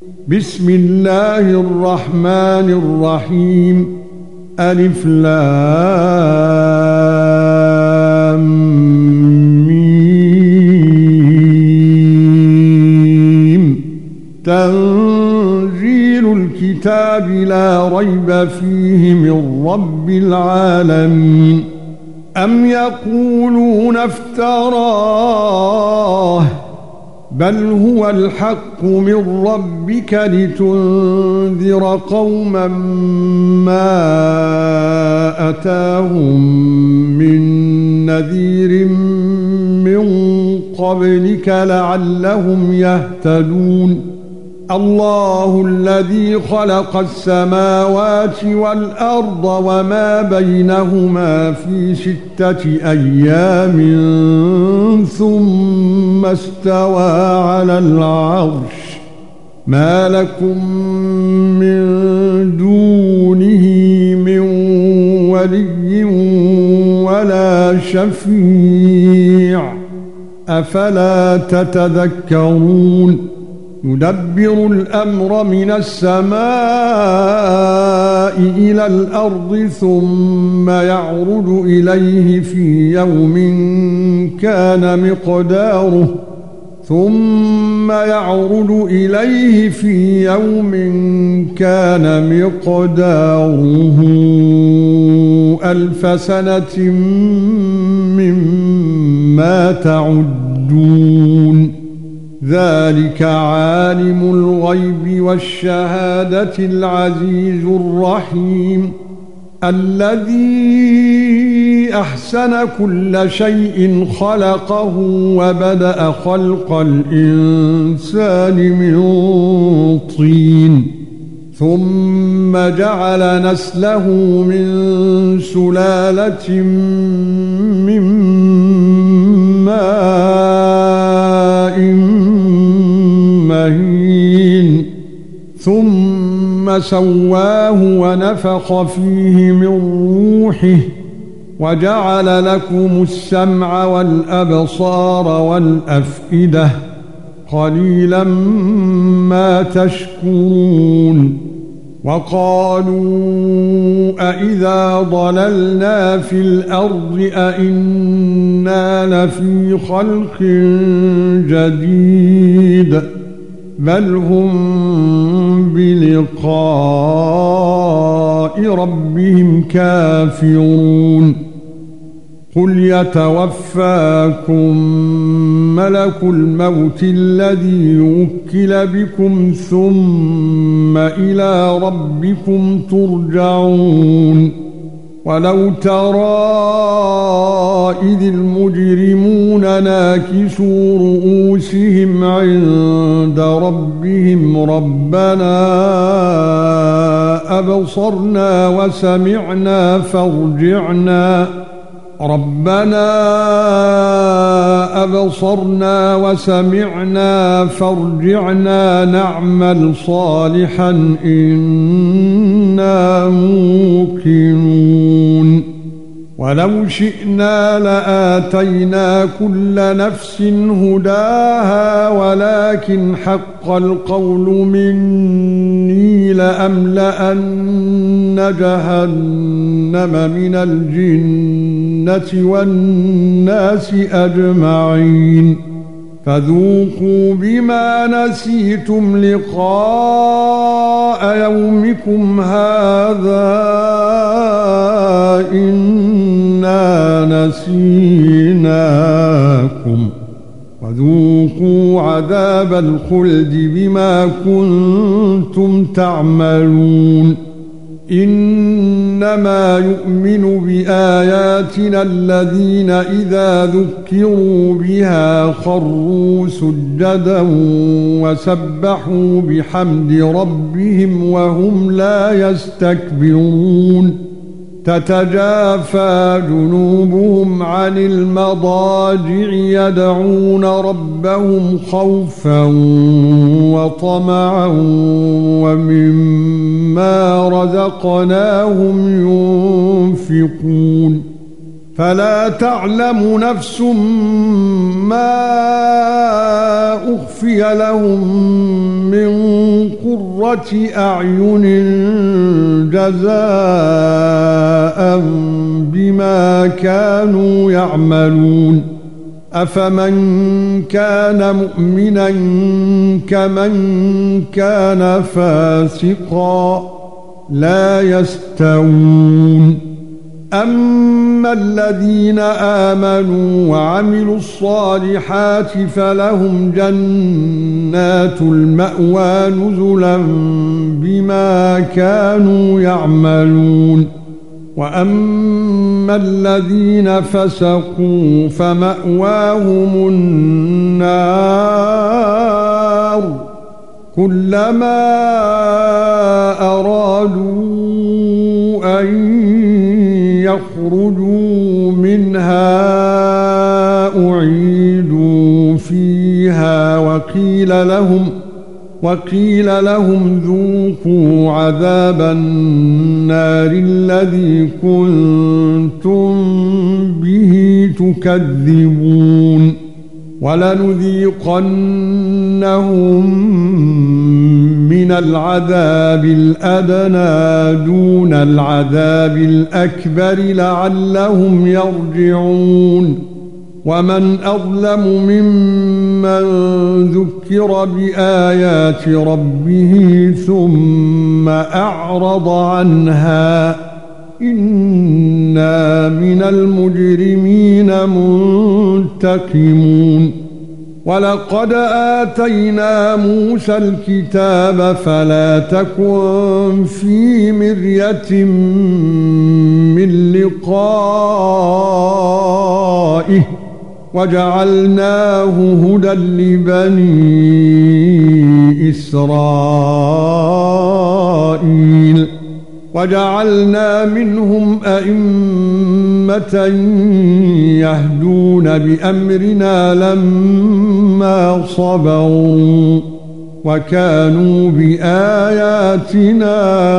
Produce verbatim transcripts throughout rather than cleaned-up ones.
بسم الله الرحمن الرحيم ألف لام ميم تنزيل الكتاب لا ريب فيه من رب العالمين أم يقولون افتراه بل هو الحق من ربك لتنذر قوما ما أتاهم من نذير من قبلك لعلهم يهتدون الله الذي خلق السماوات والأرض وما بينهما في ستة أيام ثم استوى على العرش ما لكم من دونه من ولي ولا شفيع أفلا تتذكرون يدبر الأمر من السماء إلى الأرض ثم يعرج إليه في يوم كان مقداره ثم يعرج إليه في يوم كان مقداره ألف سنة مما تعدون ذلك عالم الغيب والشهادة العزيز الرحيم الذي أحسن كل شيء خلقه وبدأ خلق الإنسان من طين ثم جعل نسله من سلالة من ماء مهين ثم سواه ونفخ فيه من روحه وجعل لكم السمع والأبصار والأفئدة قليلا ما تشكرون وقالوا أإذا ضللنا في الأرض أإنا لفي خلق جديد بل هم بلقاء ربهم كافرون قل يتوفاكم ملك الموت الذي وكل بكم ثم إلى ربكم ترجعون ولو ترى إذ المجرمون ناكسوا رؤوسهم عند ربهم ربنا أبصرنا وسمعنا فارجعنا ربنا أبصرنا وسمعنا فارجعنا نعمل صالحا إنا موقنون ولو شئنا لآتينا كل نفس هداها ولكن حق القول مني لأملأن جهنم من الجنة والناس أجمعين فذوقوا بما نسيتم لقاء يومكم هذا إنا نسيناكم وذوقوا عذاب الخلد بما كنتم تعملون إنما يؤمن بآياتنا الذين إذا ذكروا بها خروا سجدا وسبحوا بحمد ربهم وهم لا يستكبرون تتجافى جنوبهم عن المضاجع يدعون ربهم خوفا وطمعا ومما رزقناهم ينفقون فلا تعلم نفس ما أخفي لهم من قُرَّةِ أَعْيُنٍ جَزَاءً بِمَا كَانُوا يَعْمَلُونَ أَفَمَن كَانَ مُؤْمِنًا كَمَن كَانَ فَاسِقًا لَا يَسْتَوُونَ أَمَّا الَّذِينَ آمَنُوا وَعَمِلُوا الصَّالِحَاتِ فَلَهُمْ جَنَّاتُ الْمَأْوَى نُزُلًا بِمَا كَانُوا يَعْمَلُونَ وَأَمَّا الَّذِينَ فَسَقُوا فَمَأْوَاهُمُ النَّارُ كُلَّمَا أَرَادُوا أَن يَخْرُجُوا مِنْهَا أُعِيدُوا فِيهَا وَقِيلَ لَهُمْ وَقِيلَ لَهُمْ ذُوقُوا عَذَابَ النَّارِ الَّذِي كُنتُم بِهِ تُكَذِّبُونَ وَلَنُذِيقَنَّهُم مِّنَ الْعَذَابِ الْأَدْنَى دُونَ الْعَذَابِ الْأَكْبَرِ لَعَلَّهُمْ يَرْجِعُونَ وَمَنْ أَظْلَمُ مِمَّن ذُكِّرَ بِآيَاتِ رَبِّهِ ثُمَّ أَعْرَضَ عَنْهَا إِنَّا مِنَ الْمُجْرِمِينَ مُنْتَقِمُونَ وَلَقَدْ آتَيْنَا مُوسَى الْكِتَابَ فَلَا تَكُنْ فِي مِرْيَةٍ مِّن لِقَائِهِ وَجَعَلْنَاهُ هُدًى لِبَنِي إِسْرَائِيلَ وَجَعَلْنَا مِنْهُمْ أَئِمَّةً يَهْدُونَ بِأَمْرِنَا لَمَّا صَبَرُوا وَكَانُوا بِآيَاتِنَا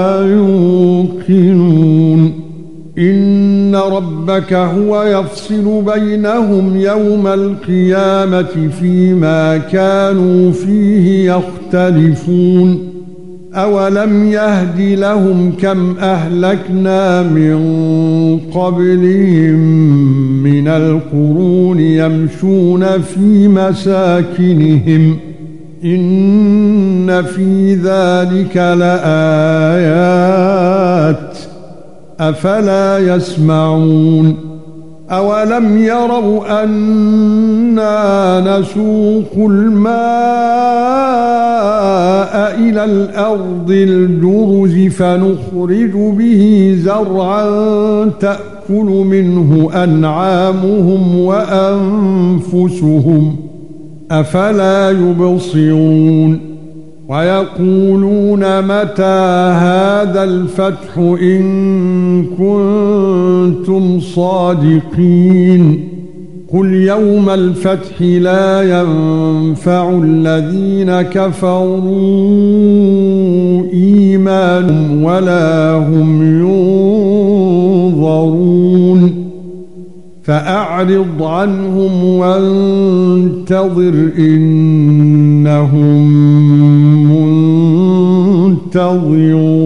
يُوقِنُونَ إِنَّ رَبَّكَ هُوَ يَفْصِلُ بَيْنَهُمْ يَوْمَ الْقِيَامَةِ فِيمَا كَانُوا فِيهِ يَخْتَلِفُونَ أَوَلَمْ يَهْدِ لَهُمْ كَمْ أَهْلَكْنَا مِنْ قَبْلِهِمْ مِنَ الْقُرُونِ يَمْشُونَ فِي مَسَاكِنِهِمْ إِنَّ فِي ذَلِكَ لَآيَاتٍ أَفَلَا يَسْمَعُونَ أَوَلَمْ يَرَوْا أَنَّا نَسُوقُ الْمَاءَ إِلَى الْأَرْضِ الْجُرُزِ فَنُخْرِجُ بِهِ زَرْعًا تَأْكُلُ مِنْهُ أَنْعَامُهُمْ وَأَنْفُسُهُمْ أَفَلَا يُبْصِرُونَ وَيَقُولُونَ مَتَى هَذَا الْفَتْحُ إِن كُنتُمْ صَادِقِينَ قُلْ يَوْمَ الْفَتْحِ لَا يَنفَعُ الَّذِينَ كَفَرُوا إِيمَانُهُمْ وَلَا هُمْ يُنظَرُونَ فَأَعْرِضْ عَنْهُمْ وَانتَظِرْ إِنَّهُمْ منتظرون